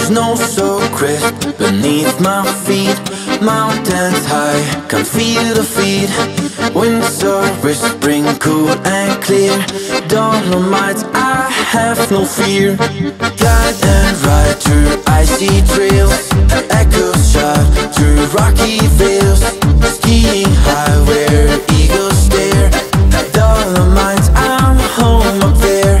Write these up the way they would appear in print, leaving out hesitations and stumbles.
Snow so crisp beneath my feet, mountains high, can feel the feet. Winter is spring, cool and clear. Dolomites, I have no fear. Glide and ride through icy trails, echoes shout through rocky vales. Skiing high where eagles stare. Dolomites, I'm home up there.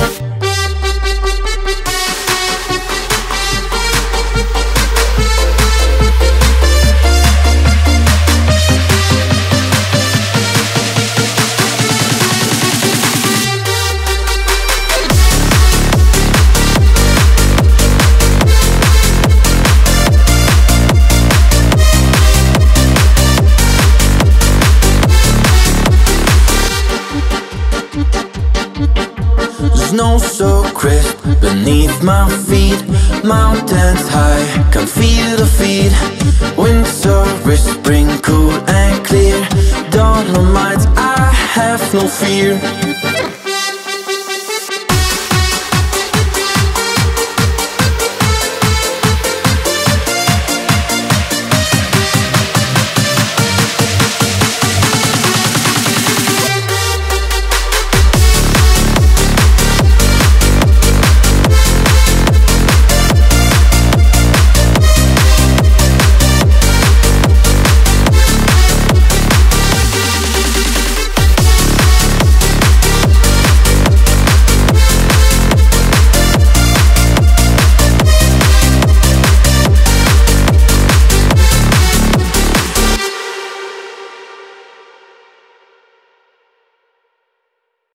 Snow so crisp beneath my feet, mountains high, can feel the feet. Winter is spring, cool and clear. Dolomites, I have no fear.